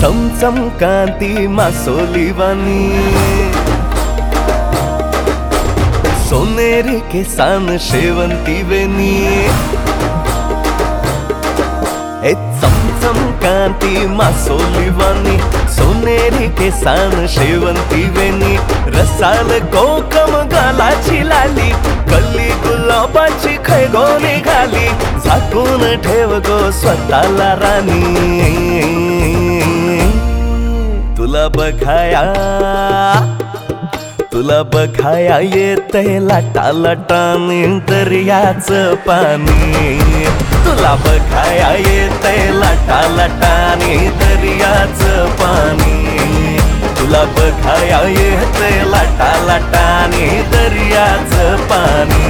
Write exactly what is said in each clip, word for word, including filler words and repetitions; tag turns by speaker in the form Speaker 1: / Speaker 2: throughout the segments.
Speaker 1: चमचम कांती मासोलीवानी, सोनेरी केसान शेवंती वेणी, ए चमचम कांती मासोलीवानी, सोनेरी केसान शेवंती वेणी, रसाल कोकम गालाची लाली, कल्ली गुलाबाची खैगो निघाली, झाकून ठेव गो स्वतःला राणी, तुला बघाया तुला बघाया येतंय लाटा लाटाने दर्याचं पाणी, तुला बघाया येतंय लाटा लाटाने दर्याचं पाणी, तुला बघाया येतंय लाटा लाटाने दर्याचं पाणी।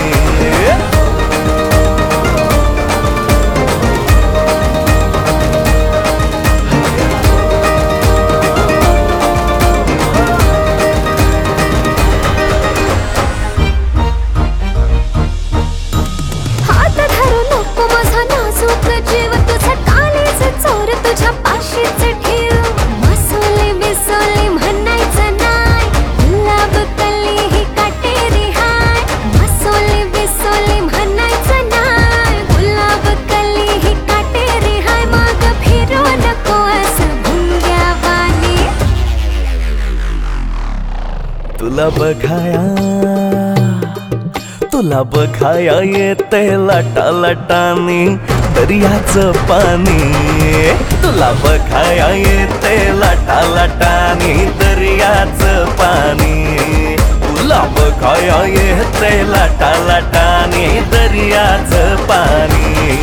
Speaker 1: तुला बघाया तुला बघाया येतंय लाटा लाटाने दर्याचं पाणी, तुला बघाया येतंय लाटा लाटाने दर्याचं पाणी, तुला बघाया येतंय लाटा लाटाने दर्याचं पाणी।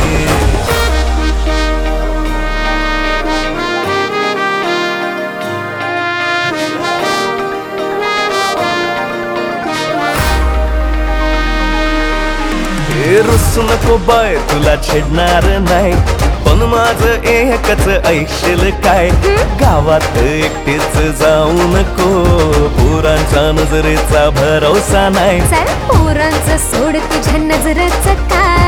Speaker 1: रुसू नको बाय तुला छेडणार नाही, पण माझं एकच ऐकशील काय, गावात एकटीच जाऊ नको, पोरांच्या नजरेचा भरोसा नाही,
Speaker 2: पोरांचं सोड तुझ्या नजरेचं काय,